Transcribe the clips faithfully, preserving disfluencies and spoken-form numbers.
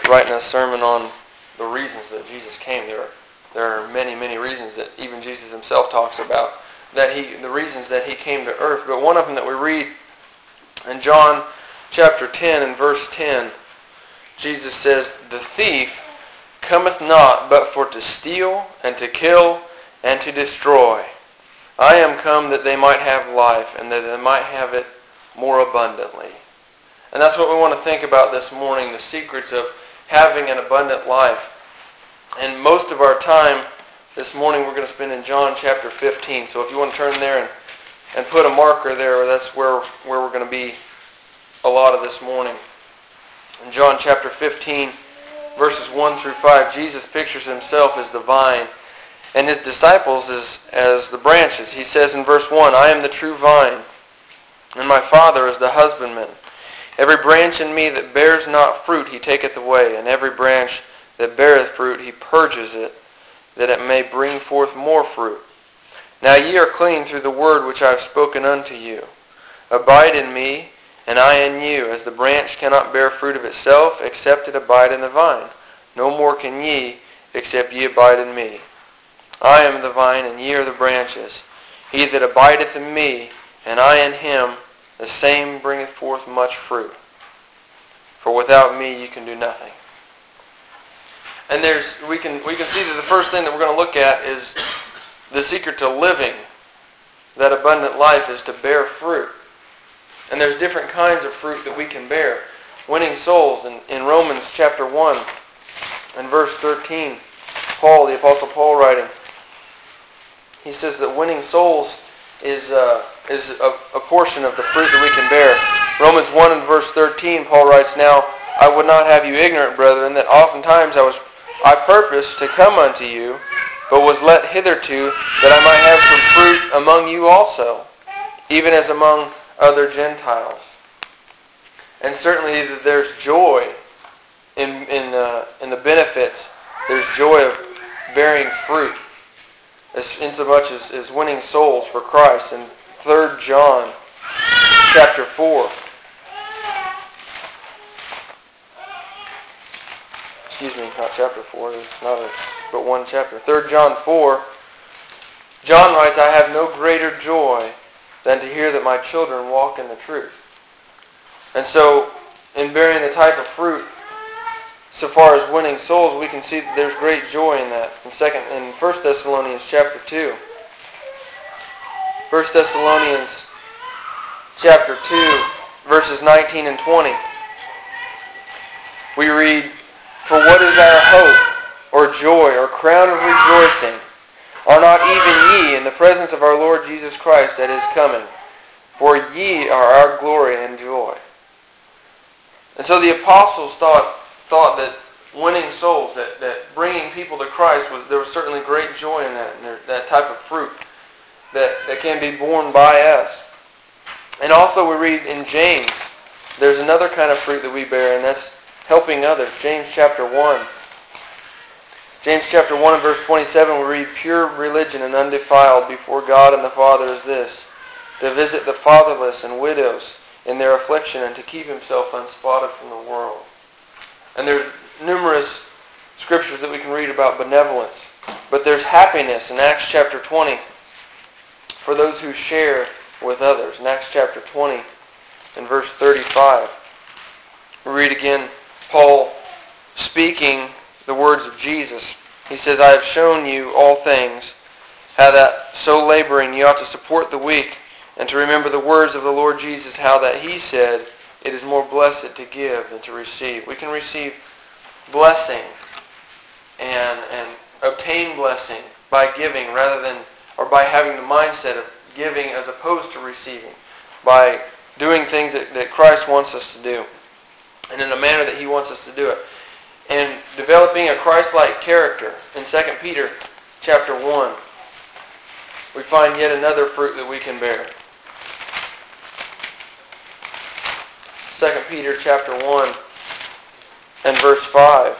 writing a sermon on the reasons that Jesus came. There are, there are many, many reasons that even Jesus himself talks about, that he, the reasons that he came to earth. But one of them that we read in John chapter ten and verse ten, Jesus says, "The thief cometh not but for to steal and to kill and to destroy. I am come that they might have life, and that they might have it more abundantly." And that's what we want to think about this morning, the secrets of having an abundant life. And most of our time this morning we're going to spend in John chapter fifteen. So if you want to turn there and, and put a marker there, that's where, where we're going to be a lot of this morning. In John chapter fifteen, verses one through five, Jesus pictures himself as the vine and his disciples as, as the branches. He says in verse one, "I am the true vine, and my Father is the husbandman. Every branch in me that bears not fruit he taketh away, and every branch that beareth fruit he purges it, that it may bring forth more fruit. Now ye are clean through the word which I have spoken unto you. Abide in me, and I in you, as the branch cannot bear fruit of itself, except it abide in the vine. No more can ye, except ye abide in me. I am the vine, and ye are the branches. He that abideth in me, and I in him, the same bringeth forth much fruit. For without me you can do nothing." And there's we can we can see that the first thing that we're going to look at is the secret to living that abundant life is to bear fruit. And there's different kinds of fruit that we can bear. Winning souls in, in Romans chapter one and verse thirteen, Paul, the Apostle Paul writing, he says that winning souls is uh, is a, a portion of the fruit that we can bear. Romans one and verse thirteen, Paul writes, "Now I would not have you ignorant, brethren, that oftentimes I was I purposed to come unto you, but was let hitherto that I might have some fruit among you also, even as among other Gentiles." And certainly there's joy in in uh, in the benefits. There's joy of bearing fruit, as insomuch as, as winning souls for Christ. In Third John chapter four. Excuse me, not chapter four, there's not a, but one chapter. Third John four, John writes, "I have no greater joy than to hear that my children walk in the truth." And so, in bearing the type of fruit, so far as winning souls, we can see that there's great joy in that. In second, in First Thessalonians chapter two, First Thessalonians chapter two, verses nineteen and twenty, we read, "For what is our hope, or joy, or crown of rejoicing? Are not even ye in the presence of our Lord Jesus Christ at his coming? For ye are our glory and joy." And so the apostles thought thought that winning souls, that, that bringing people to Christ, was there was certainly great joy in that, and there, that type of fruit that, that can be borne by us. And also we read in James, there's another kind of fruit that we bear, and that's helping others. James chapter one. James chapter one and verse twenty-seven, we read, "Pure religion and undefiled before God and the Father is this, to visit the fatherless and widows in their affliction, and to keep himself unspotted from the world." And there's numerous scriptures that we can read about benevolence. But there's happiness in Acts chapter twenty for those who share with others. In Acts chapter twenty and verse thirty-five, we read again Paul speaking the words of Jesus. He says, "I have shown you all things, how that so laboring you ought to support the weak, and to remember the words of the Lord Jesus, how that he said, it is more blessed to give than to receive." We can receive blessing and and obtain blessing by giving rather than, or by having the mindset of giving as opposed to receiving, by doing things that, that Christ wants us to do and in a manner that he wants us to do it. And developing a Christ-like character. In Second Peter chapter one, we find yet another fruit that we can bear. Second Peter chapter one and verse five.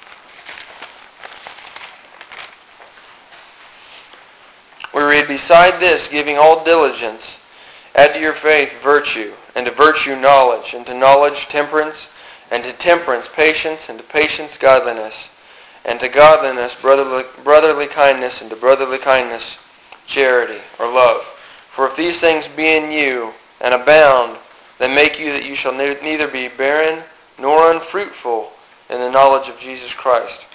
We read, "Beside this, giving all diligence, add to your faith virtue, and to virtue knowledge, and to knowledge temperance, and to temperance patience, and to patience godliness, and to godliness brotherly, brotherly kindness, and to brotherly kindness charity, or love. For if these things be in you, and abound, then make you that you shall ne- neither be barren nor unfruitful in the knowledge of Jesus Christ.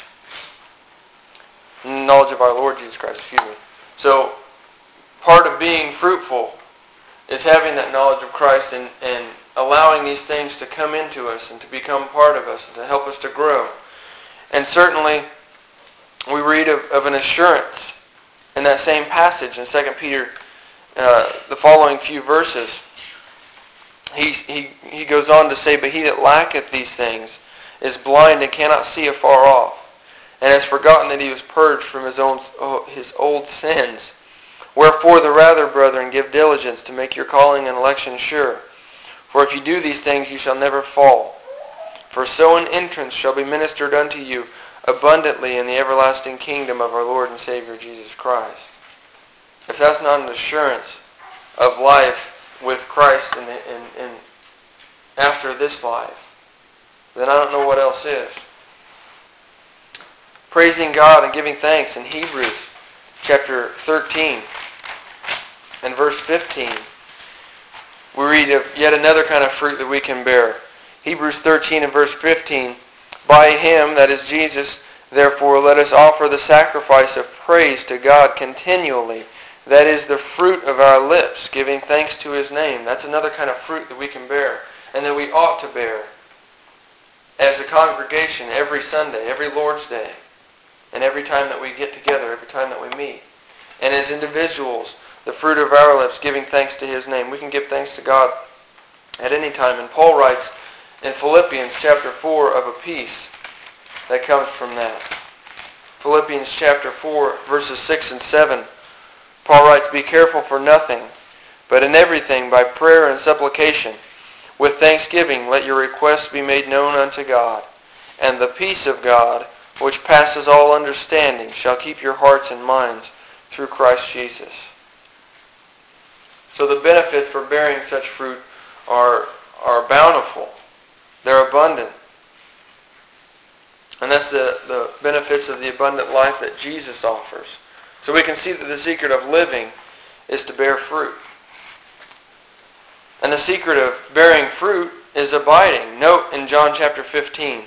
In the knowledge of our Lord Jesus Christ, excuse me. So, part of being fruitful is having that knowledge of Christ and, and allowing these things to come into us and to become part of us and to help us to grow. And certainly, we read of, of an assurance in that same passage in Second Peter, uh, the following few verses. He, he, he goes on to say, "But he that lacketh these things is blind and cannot see afar off, and has forgotten that he was purged from his own his old sins. Wherefore the rather, brethren, give diligence to make your calling and election sure. For if you do these things, you shall never fall. For so an entrance shall be ministered unto you abundantly in the everlasting kingdom of our Lord and Savior Jesus Christ." If that's not an assurance of life with Christ and, and, and after this life, then I don't know what else is. Praising God and giving thanks in Hebrews chapter thirteen and verse fifteen. We read of yet another kind of fruit that we can bear. Hebrews thirteen and verse fifteen. "By him," that is Jesus, "therefore let us offer the sacrifice of praise to God continually. That is the fruit of our lips, giving thanks to his name." That's another kind of fruit that we can bear and that we ought to bear as a congregation every Sunday, every Lord's Day, and every time that we get together, every time that we meet. And as individuals, the fruit of our lips, giving thanks to his name. We can give thanks to God at any time. And Paul writes in Philippians chapter four of a peace that comes from that. Philippians chapter four, verses six and seven. Paul writes, "Be careful for nothing, but in everything by prayer and supplication, with thanksgiving let your requests be made known unto God. And the peace of God, which passes all understanding, shall keep your hearts and minds through Christ Jesus." So the benefits for bearing such fruit are, are bountiful. They're abundant. And that's the, the benefits of the abundant life that Jesus offers. So we can see that the secret of living is to bear fruit. And the secret of bearing fruit is abiding. Note in John chapter fifteen,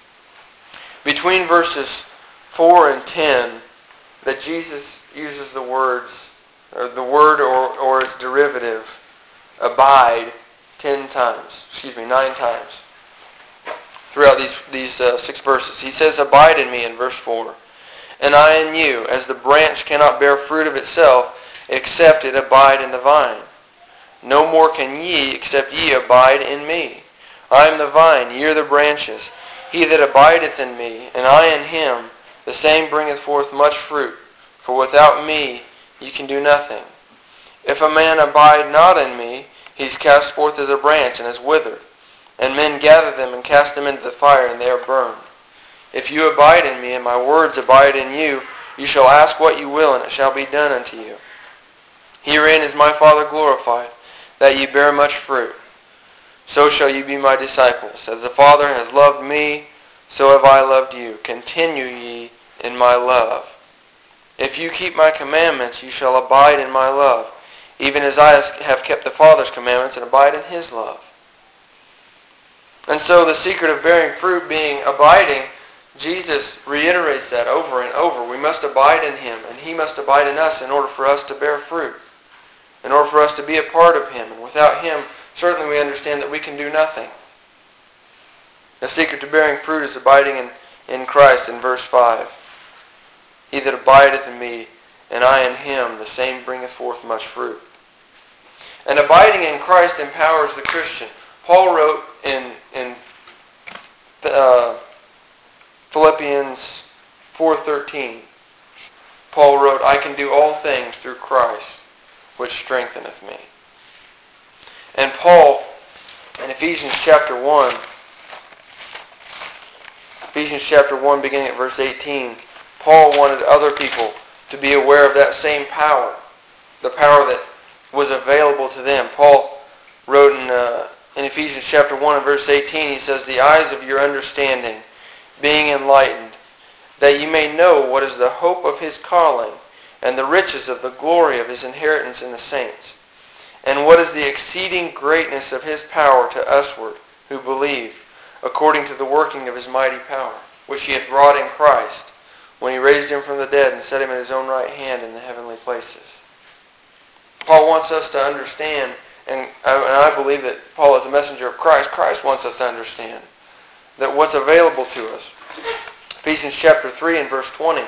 between verses four and ten, that Jesus uses the words, or the word or, or its derivative, abide, ten times. Excuse me, nine times. Throughout these, these uh, six verses. He says, "Abide in me," in verse four. "And I in you, as the branch cannot bear fruit of itself, except it abide in the vine. No more can ye, except ye abide in me. I am the vine, ye are the branches. He that abideth in me, and I in him, the same bringeth forth much fruit. For without me ye can do nothing. If a man abide not in me, he is cast forth as a branch, and is withered. And men gather them, and cast them into the fire, and they are burned. If you abide in me, and my words abide in you, you shall ask what you will, and it shall be done unto you. Herein is my Father glorified, that ye bear much fruit. So shall ye be my disciples. As the Father has loved me, so have I loved you. Continue ye in my love. If you keep my commandments, you shall abide in my love, even as I have kept the Father's commandments and abide in his love." And so the secret of bearing fruit being abiding, Jesus reiterates that over and over. We must abide in him, and he must abide in us in order for us to bear fruit, in order for us to be a part of him. And without him, certainly we understand that we can do nothing. The secret to bearing fruit is abiding in, in Christ in verse five. "He that abideth in me, and I in him, the same bringeth forth much fruit." And abiding in Christ empowers the Christian. Paul wrote in, in uh, Philippians four thirteen, Paul wrote, "I can do all things through Christ, which strengtheneth me." And Paul, in Ephesians chapter one, Ephesians chapter one, beginning at verse eighteen, Paul wanted other people to be aware of that same power, the power that was available to them. Paul wrote in uh, in Ephesians chapter one and verse eighteen, he says, the eyes of your understanding being enlightened, that ye may know what is the hope of his calling, and the riches of the glory of his inheritance in the saints, and what is the exceeding greatness of his power to usward, who believe, according to the working of his mighty power, which he hath wrought in Christ, when he raised him from the dead and set him at his own right hand in the heavenly places. Paul wants us to understand, and I, and I believe that Paul is a messenger of Christ. Christ wants us to understand that what's available to us. Ephesians chapter three and verse twenty.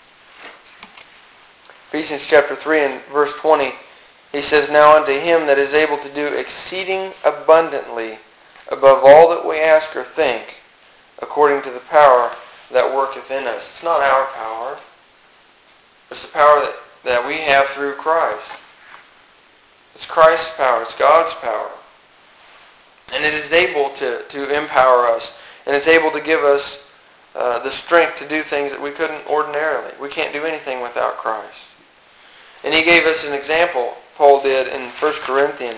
Ephesians chapter three and verse twenty, he says, now unto him that is able to do exceeding abundantly above all that we ask or think, according to the power that worketh in us. It's not our power. It's the power that, that we have through Christ. It's Christ's power. It's God's power. And it is able to, to empower us. And it's able to give us uh, the strength to do things that we couldn't ordinarily. We can't do anything without Christ. And he gave us an example, Paul did, in First Corinthians.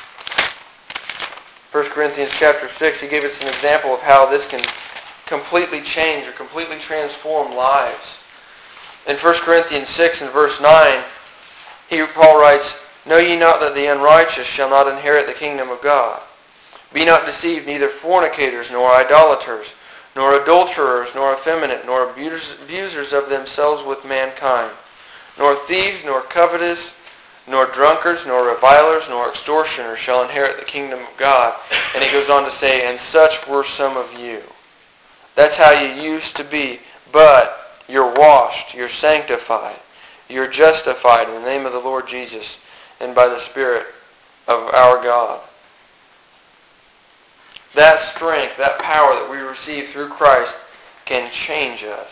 First Corinthians chapter six, he gave us an example of how this can completely change or completely transform lives. In First Corinthians six and verse nine, he, Paul writes, know ye not that the unrighteous shall not inherit the kingdom of God? Be not deceived, neither fornicators, nor idolaters, nor adulterers, nor effeminate, nor abusers of themselves with mankind, nor thieves, nor covetous, nor drunkards, nor revilers, nor extortioners shall inherit the kingdom of God. And he goes on to say, and such were some of you. That's how you used to be, but you're washed, you're sanctified, you're justified in the name of the Lord Jesus and by the Spirit of our God. That strength, that power that we receive through Christ can change us.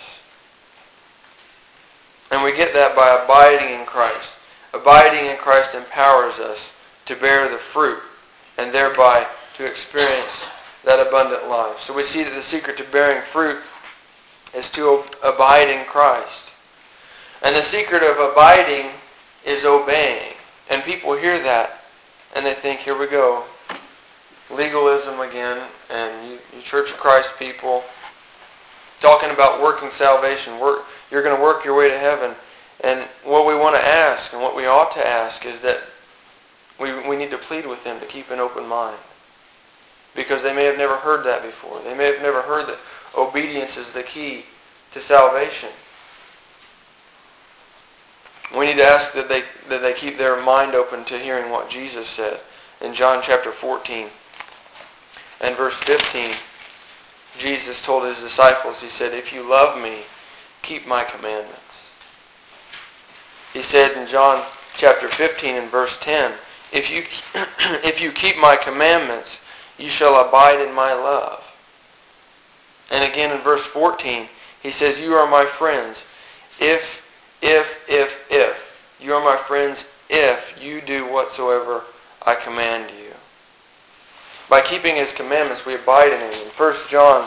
And we get that by abiding in Christ. Abiding in Christ empowers us to bear the fruit and thereby to experience that abundant life. So we see that the secret to bearing fruit is to abide in Christ. And the secret of abiding is obeying. And people hear that and they think, here we go. Legalism again, and you, you Church of Christ people talking about working salvation. Work, you're going to work your way to heaven. And what we want to ask and what we ought to ask is that we, we need to plead with them to keep an open mind. Because they may have never heard that before. They may have never heard that obedience is the key to salvation. We need to ask that they that they keep their mind open to hearing what Jesus said in John chapter fourteen and verse fifteen. Jesus told his disciples, he said, if you love me, keep my commandments. He said in John chapter fifteen and verse ten, if you if you keep my commandments, you shall abide in my love. And again in verse fourteen, he says, you are my friends. If, if, if, if. You are my friends if you do whatsoever I command you. By keeping his commandments, we abide in him. In First John,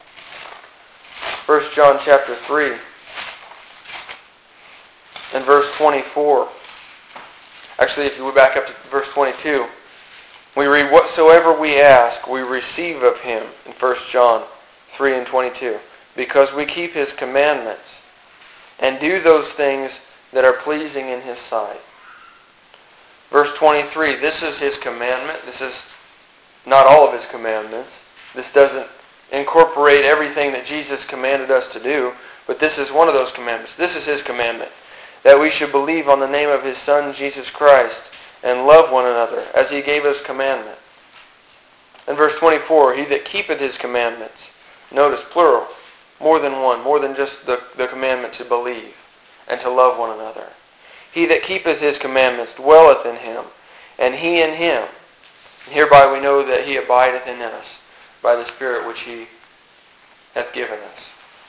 First John chapter three and verse twenty-four. Actually, if you would back up to verse twenty-two, we read, whatsoever we ask, we receive of him, in First John three and twenty-two, because we keep his commandments and do those things that are pleasing in his sight. Verse twenty-three, this is his commandment. This is not all of his commandments. This doesn't incorporate everything that Jesus commanded us to do, but this is one of those commandments. This is his commandment, that we should believe on the name of his Son, Jesus Christ, and love one another, as he gave us commandment. In verse twenty-four, he that keepeth his commandments, notice plural, more than one, more than just the, the commandment to believe and to love one another. He that keepeth his commandments dwelleth in him, and he in him. And hereby we know that he abideth in us by the Spirit which he hath given us.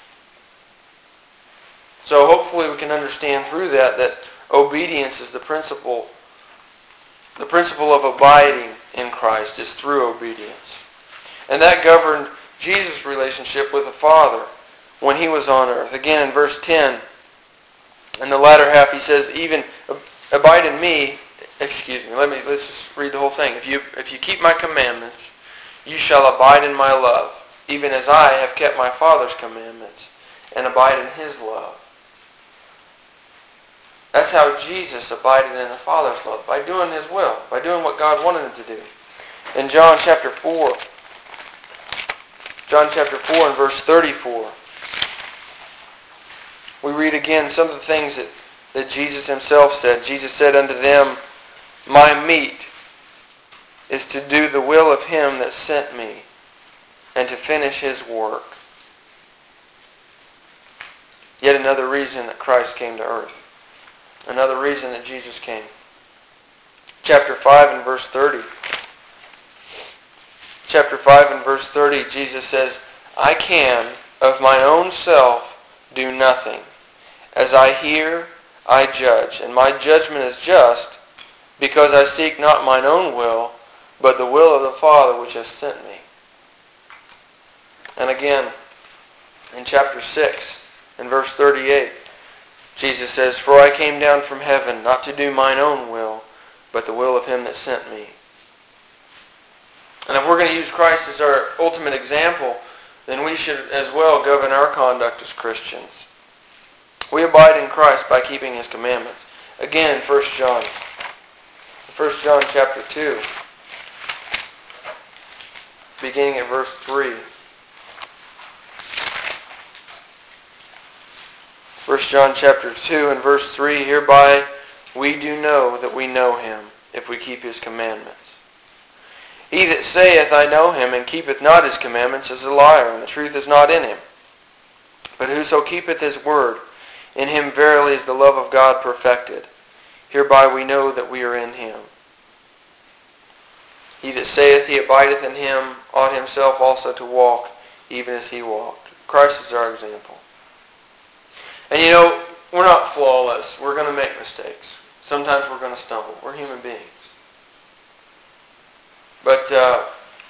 So hopefully we can understand through that that obedience is the principle. The principle of abiding in Christ is through obedience. And that governed Jesus' relationship with the Father when he was on earth. Again in verse ten, in the latter half he says, even abide in me excuse me, let me, let's just read the whole thing. If you, if you keep my commandments, you shall abide in my love, even as I have kept my Father's commandments and abide in his love. That's how Jesus abided in the Father's love, by doing his will, by doing what God wanted him to do. In John chapter four, John chapter four and verse thirty-four, we read again some of the things that, that Jesus himself said. Jesus said unto them, my meat is to do the will of him that sent me, and to finish his work. Yet another reason that Christ came to earth. Another reason that Jesus came. Chapter five and verse thirty. Chapter five and verse thirty, Jesus says, I can of my own self do nothing. As I hear, I judge, and my judgment is just, because I seek not mine own will, but the will of the Father which has sent me. And again, in chapter six, in verse thirty-eight, Jesus says, for I came down from heaven not to do mine own will, but the will of him that sent me. And if we're going to use Christ as our ultimate example, then we should as well govern our conduct as Christians. We abide in Christ by keeping his commandments. Again, in First John. First John chapter two, beginning at verse three. First John chapter two and verse three, hereby we do know that we know him, if we keep his commandments. He that saith, I know him, and keepeth not his commandments, is a liar, and the truth is not in him. But whoso keepeth his word, in him verily is the love of God perfected. Hereby we know that we are in him. He that saith he abideth in him ought himself also to walk, even as he walked. Christ is our example. And you know, we're not flawless. We're going to make mistakes. Sometimes we're going to stumble. We're human beings. But uh,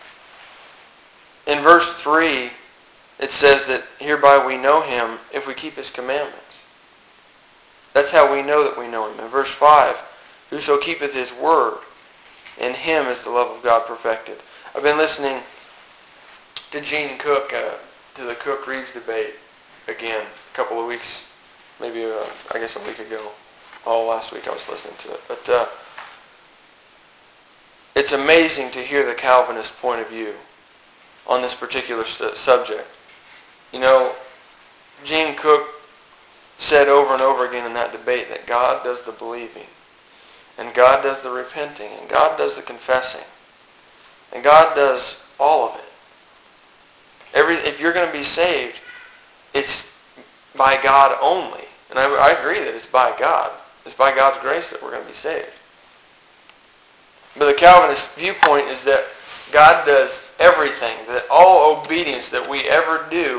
in verse three, it says that hereby we know him if we keep his commandments. That's how we know that we know him. In verse five, whoso keepeth his word, in him is the love of God perfected. I've been listening to Gene Cook, uh, to the Cook-Reeves debate again a couple of weeks, maybe uh, I guess a week ago. Oh, last week I was listening to it. But uh, it's amazing to hear the Calvinist point of view on this particular st- subject. You know, Gene Cook said over and over again in that debate that God does the believing, and God does the repenting, and God does the confessing, and God does all of it. Every, if you're going to be saved, it's by God only. And I, I agree that it's by God. It's by God's grace that we're going to be saved. But the Calvinist viewpoint is that God does everything, that all obedience that we ever do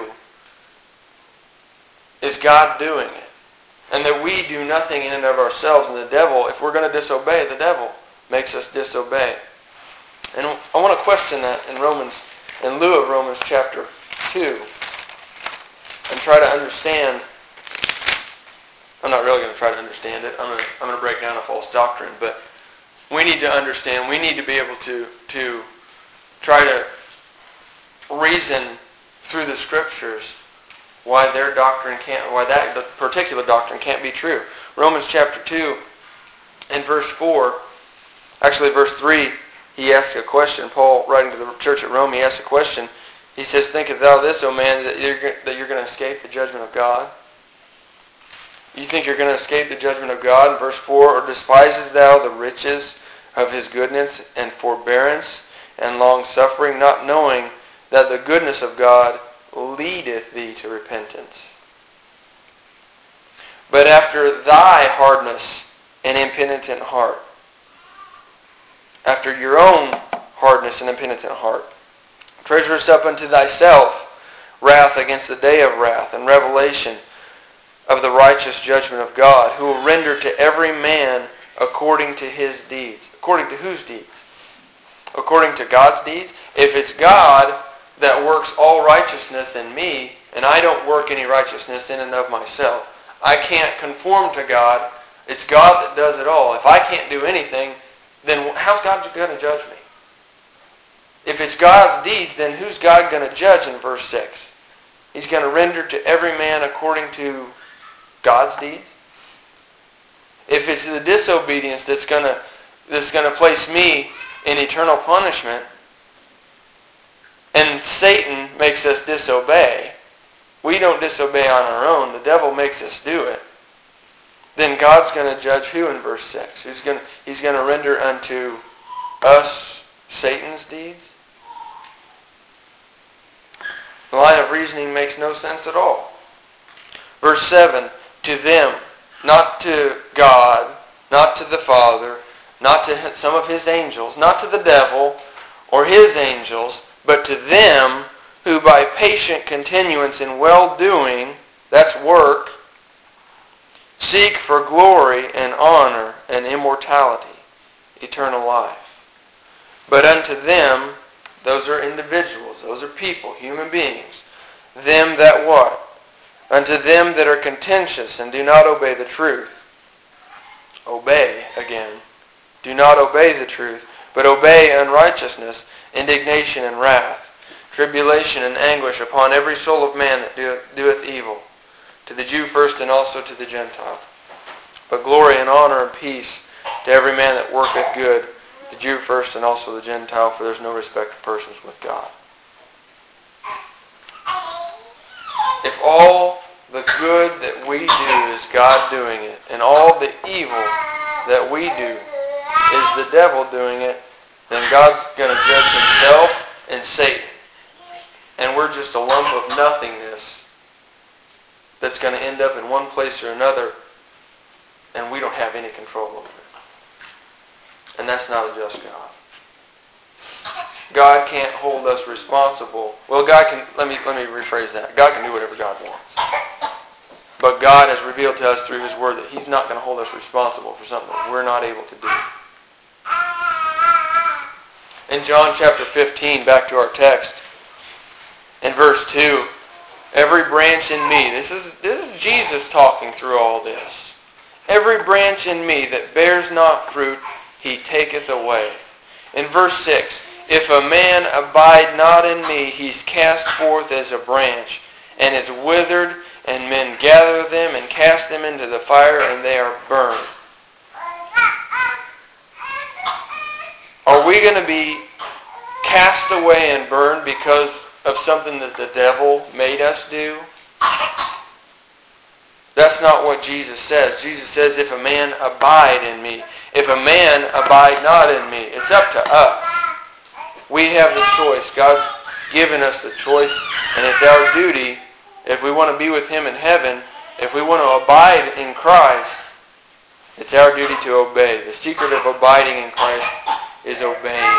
is God doing it. And that we do nothing in and of ourselves. And the devil, if we're going to disobey, the devil makes us disobey. And I want to question that in Romans, in lieu of Romans chapter two. And try to understand. I'm not really going to try to understand it. I'm going to, I'm going to break down a false doctrine. But we need to understand, we need to be able to, to try to reason through the scriptures why their doctrine can't, why that particular doctrine can't be true. Romans chapter two and verse four, actually verse three, he asks a question. Paul, writing to the church at Rome, he asks a question. He says, thinkest thou this, O man, that you're, that you're going to escape the judgment of God? You think you're going to escape the judgment of God? In verse four, or despisest thou the riches of his goodness and forbearance and long-suffering, not knowing that the goodness of God leadeth thee to repentance? But after thy hardness and impenitent heart, after your own hardness and impenitent heart, treasurest up unto thyself wrath against the day of wrath and revelation of the righteous judgment of God, who will render to every man according to his deeds. According to whose deeds? According to God's deeds? If it's God that works all righteousness in me, and I don't work any righteousness in and of myself, I can't conform to God It's God that does it all. If I can't do anything, then how's God going to judge me? If it's God's deeds, then who's God going to judge in verse six? He's going to render to every man according to God's deeds? If it's the disobedience that's going to that's going to place me in eternal punishment, and Satan makes us disobey, we don't disobey on our own, the devil makes us do it, then God's going to judge who in verse six? He's going to, he's going to render unto us Satan's deeds? The line of reasoning makes no sense at all. Verse seven, to them, not to God, not to the Father, not to some of his angels, not to the devil or his angels, but to them who by patient continuance in well-doing, that's work, seek for glory and honor and immortality, eternal life. But unto them, those are individuals, those are people, human beings, them that what? Unto them that are contentious and do not obey the truth. Obey, again. Do not obey the truth, but obey unrighteousness, indignation and wrath, tribulation and anguish upon every soul of man that doeth, doeth evil, to the Jew first and also to the Gentile. But glory and honor and peace to every man that worketh good, the Jew first and also the Gentile, for there's no respect of persons with God. If all the good that we do is God doing it, and all the evil that we do is the devil doing it, then God's going to judge himself and Satan. And we're just a lump of nothingness that's going to end up in one place or another, and we don't have any control over it. And that's not a just God. God can't hold us responsible. Well, God can, let me let me rephrase that. God can do whatever God wants. But God has revealed to us through his word that he's not going to hold us responsible for something that we're not able to do. In John chapter fifteen, back to our text, in verse two, every branch in me, this is, this is Jesus talking through all this. Every branch in me that bears not fruit, he taketh away. In verse six, if a man abide not in me, he's cast forth as a branch, and is withered, and men gather them and cast them into the fire, and they are burned. Are we going to be cast away and burned because of something that the devil made us do? That's not what Jesus says. Jesus says, if a man abide in me. If a man abide not in me. It's up to us. We have the choice. God's given us the choice, and it's our duty, if we want to be with him in heaven, if we want to abide in Christ, it's our duty to obey. The secret of abiding in Christ is obeying.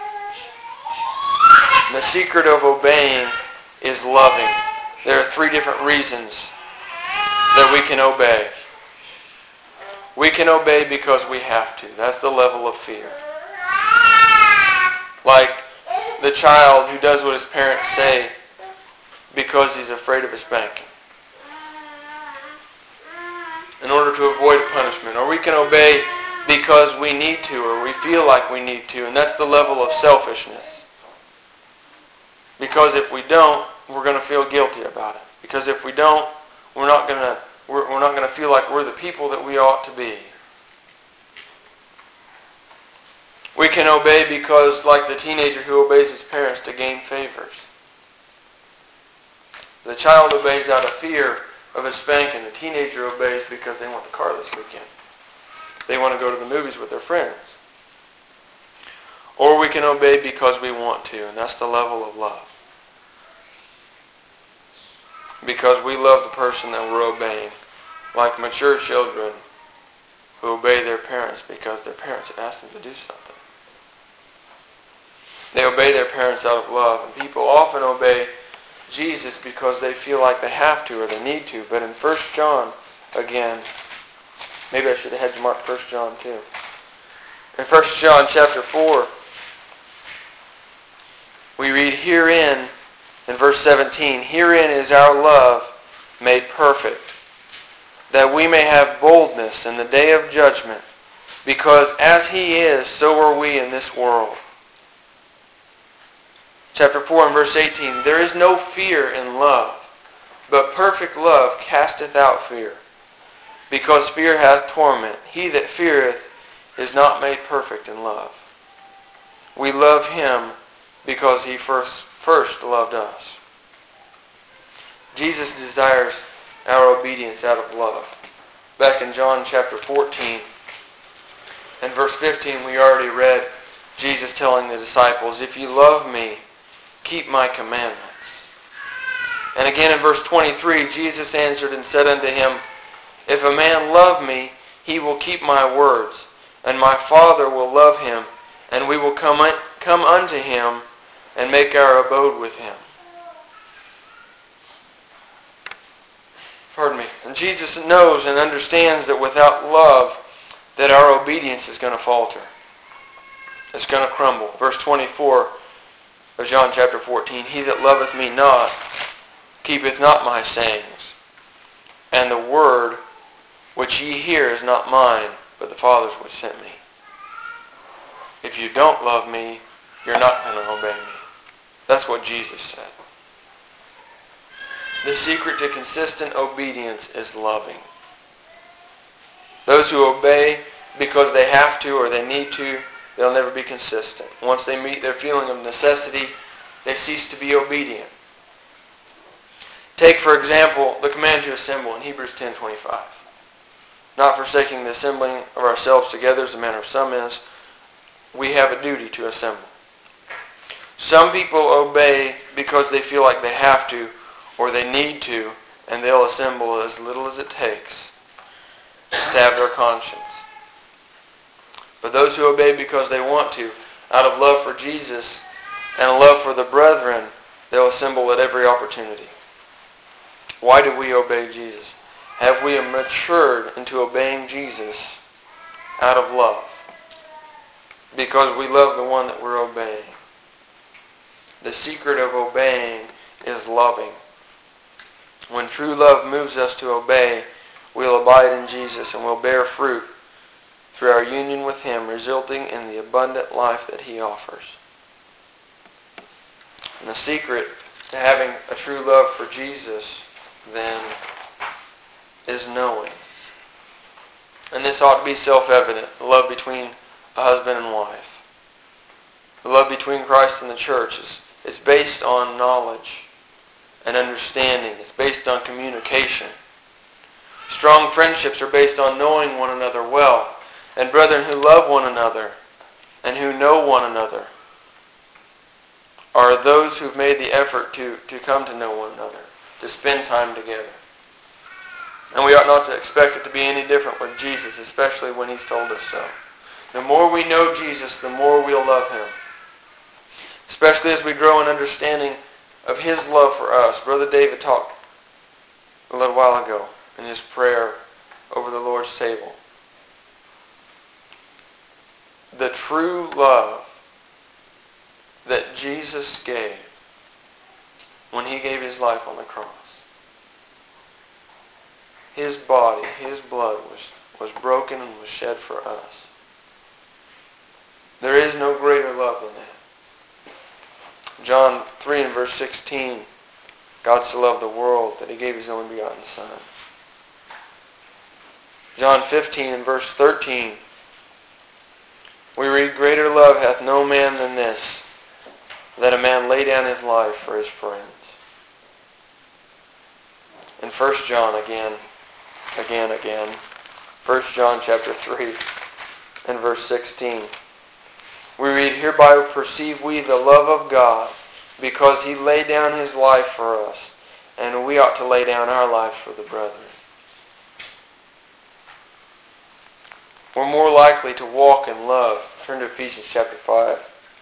And the secret of obeying is loving. There are three different reasons that we can obey. We can obey because we have to. That's the level of fear. Like the child who does what his parents say because he's afraid of a spanking, in order to avoid a punishment. Or we can obey because we need to, or we feel like we need to, and that's the level of selfishness. Because if we don't, we're going to feel guilty about it. Because if we don't, we're not going to we're, we're not going to feel like we're the people that we ought to be. We can obey because, like the teenager who obeys his parents to gain favors. The child obeys out of fear of a spanking. The teenager obeys because they want the car this weekend. They want to go to the movies with their friends. Or we can obey because we want to, and that's the level of love. Because we love the person that we're obeying. Like mature children who obey their parents because their parents have asked them to do something. They obey their parents out of love. And people often obey Jesus because they feel like they have to or they need to. But in First John, again, maybe I should have had you mark First John too. In First John chapter four, we read herein, in verse seventeen, herein is our love made perfect, that we may have boldness in the day of judgment, because as he is, so are we in this world. Chapter four and verse eighteen, there is no fear in love, but perfect love casteth out fear, because fear hath torment. He that feareth is not made perfect in love. We love him because he first, first loved us. Jesus desires our obedience out of love. Back in John chapter fourteen and verse fifteen, we already read Jesus telling the disciples, if you love me, keep my commandments. And again in verse twenty-three, Jesus answered and said unto him, if a man love me, he will keep my words, and my Father will love him, and we will come, come unto him and make our abode with him. Pardon me. And Jesus knows and understands that without love, that our obedience is going to falter. It's going to crumble. Verse twenty-four of John chapter fourteen, he that loveth me not, keepeth not my sayings, and the word which ye hear is not mine, but the Father's which sent me. If you don't love me, you're not going to obey me. That's what Jesus said. The secret to consistent obedience is loving. Those who obey because they have to or they need to, they'll never be consistent. Once they meet their feeling of necessity, they cease to be obedient. Take, for example, the command to assemble in Hebrews ten twenty-five. Not forsaking the assembling of ourselves together as the manner of some is, we have a duty to assemble. Some people obey because they feel like they have to or they need to, and they'll assemble as little as it takes to salve their conscience. But those who obey because they want to, out of love for Jesus and a love for the brethren, they'll assemble at every opportunity. Why do we obey Jesus? Have we matured into obeying Jesus out of love? Because we love the one that we're obeying. The secret of obeying is loving. When true love moves us to obey, we'll abide in Jesus and we'll bear fruit through our union with him, resulting in the abundant life that he offers. And the secret to having a true love for Jesus, then, is knowing. And this ought to be self-evident, the love between a husband and wife. The love between Christ and the church is, is based on knowledge and understanding. It's based on communication. Strong friendships are based on knowing one another well. And brethren who love one another and who know one another are those who've made the effort to, to come to know one another, to spend time together. And we ought not to expect it to be any different with Jesus, especially when he's told us so. The more we know Jesus, the more we'll love him. Especially as we grow in understanding of his love for us. Brother David talked a little while ago in his prayer over the Lord's table. The true love that Jesus gave when he gave his life on the cross. His body, his blood was, was broken and was shed for us. There is no greater love than that. John three and verse sixteen, God so loved the world that he gave his only begotten Son. John fifteen and verse thirteen, we read, greater love hath no man than this, that a man lay down his life for his friends. In First John again, again, again, First John chapter three and verse sixteen, we read, hereby perceive we the love of God, because he laid down his life for us, and we ought to lay down our lives for the brethren. We're more likely to walk in love. Turn to Ephesians chapter five.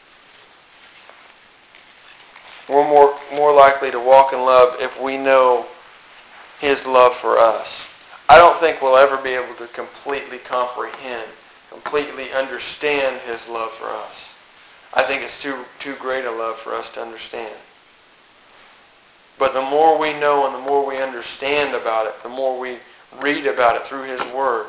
We're more, more likely to walk in love if we know his love for us. I don't think we'll ever be able to completely comprehend, completely understand his love for us. I think it's too, too great a love for us to understand. But the more we know and the more we understand about it, the more we, read about it through His Word,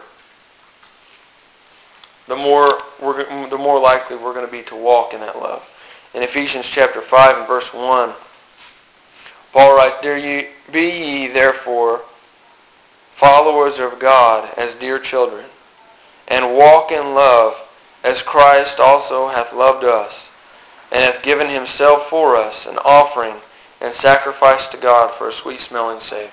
the more we're, the more likely we're going to be to walk in that love. In Ephesians chapter five and verse one, Paul writes, Dear ye, be ye therefore followers of God as dear children, and walk in love as Christ also hath loved us, and hath given himself for us an offering and sacrifice to God for a sweet-smelling savor.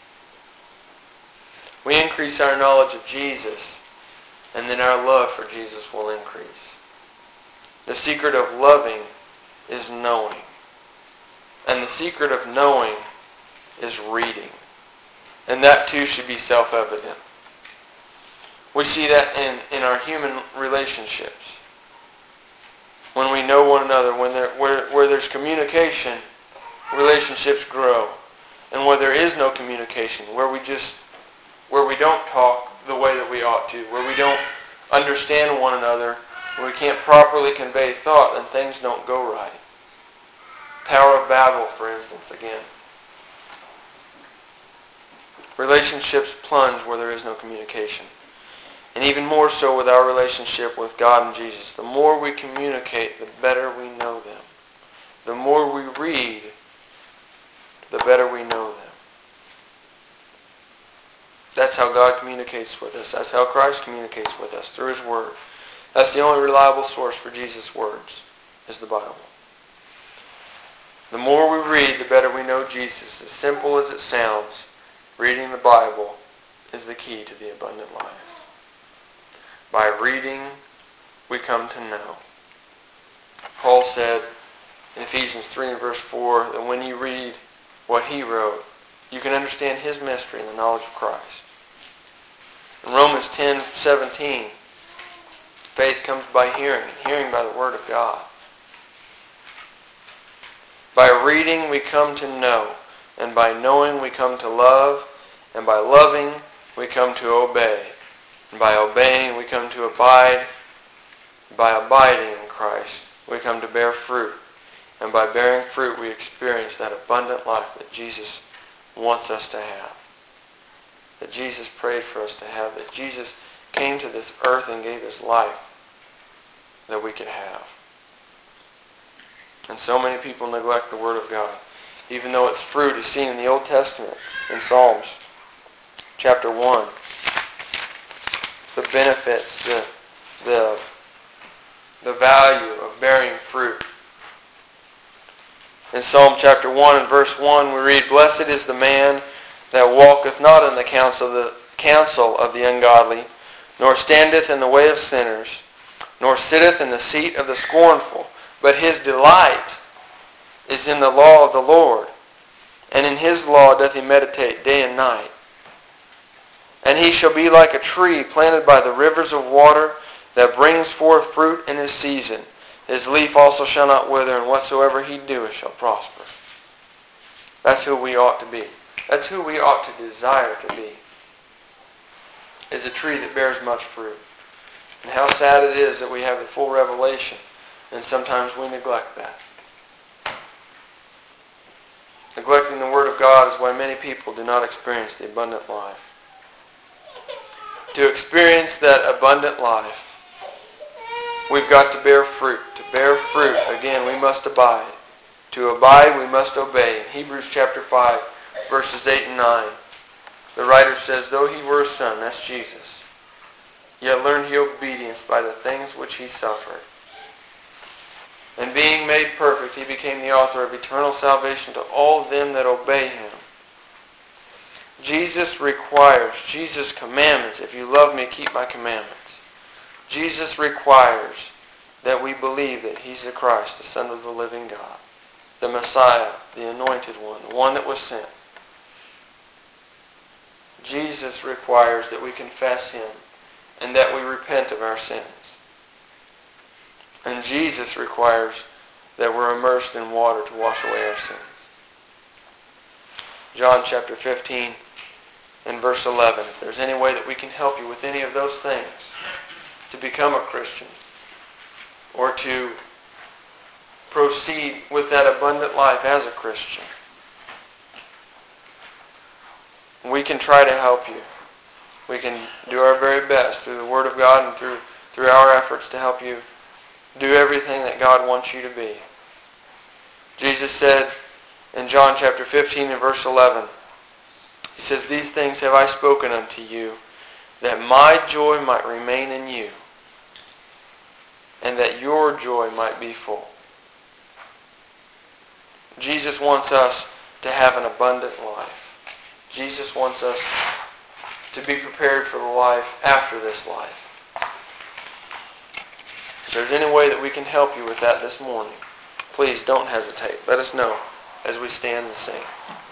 We increase our knowledge of Jesus, and then our love for Jesus will increase. The secret of loving is knowing. And the secret of knowing is reading. And that too should be self-evident. We see that in, in our human relationships. When we know one another, when there, where, where there's communication, relationships grow. And where there is no communication, where we just, where we don't talk the way that we ought to, where we don't understand one another, where we can't properly convey thought, then things don't go right. Tower of Babel, for instance, again. Relationships plunge where there is no communication. And even more so with our relationship with God and Jesus. The more we communicate, the better we know them. The more we read, the better we know them. That's how God communicates with us. That's how Christ communicates with us, through His Word. That's the only reliable source for Jesus' words, is the Bible. The more we read, the better we know Jesus. As simple as it sounds, reading the Bible is the key to the abundant life. By reading, we come to know. Paul said in Ephesians three and verse four that when you read what he wrote, you can understand his mystery and the knowledge of Christ. In Romans ten seventeen, faith comes by hearing, and hearing by the Word of God. By reading we come to know, and by knowing we come to love, and by loving we come to obey, and by obeying we come to abide, by abiding in Christ we come to bear fruit, and by bearing fruit we experience that abundant life that Jesus wants us to have, that Jesus prayed for us to have, that Jesus came to this earth and gave His life that we could have. And so many people neglect the Word of God, even though its fruit is seen in the Old Testament, in Psalms chapter one. The benefits, the, the, the value of bearing fruit. In Psalm chapter one and verse one we read, Blessed is the man that walketh not in the counsel of the, counsel of the ungodly, nor standeth in the way of sinners, nor sitteth in the seat of the scornful. But his delight is in the law of the Lord, and in his law doth he meditate day and night. And he shall be like a tree planted by the rivers of water, that brings forth fruit in his season. His leaf also shall not wither, and whatsoever he doeth shall prosper. That's who we ought to be. That's who we ought to desire to be, is a tree that bears much fruit. And how sad it is that we have the full revelation, and sometimes we neglect that. Neglecting the Word of God is why many people do not experience the abundant life. To experience that abundant life, we've got to bear fruit. To bear fruit, again, we must abide. To abide, we must obey. In Hebrews chapter five, verses eight and nine, the writer says, Though he were a son, that's Jesus, yet learned he obedience by the things which he suffered. And being made perfect, he became the author of eternal salvation to all them that obey him. Jesus requires, Jesus' commandments, if you love me, keep my commandments. Jesus requires that we believe that he's the Christ, the Son of the living God, the Messiah, the anointed one, the one that was sent. Jesus requires that we confess him and that we repent of our sins. And Jesus requires that we're immersed in water to wash away our sins. John chapter fifteen and verse eleven. If there's any way that we can help you with any of those things to become a Christian or to proceed with that abundant life as a Christian, we can try to help you. We can do our very best through the Word of God and through, through our efforts to help you do everything that God wants you to be. Jesus said in John chapter fifteen and verse eleven, He says, "These things have I spoken unto you, that my joy might remain in you, and that your joy might be full." Jesus wants us to have an abundant life. Jesus wants us to be prepared for the life after this life. If there's any way that we can help you with that this morning, please don't hesitate. Let us know as we stand and sing.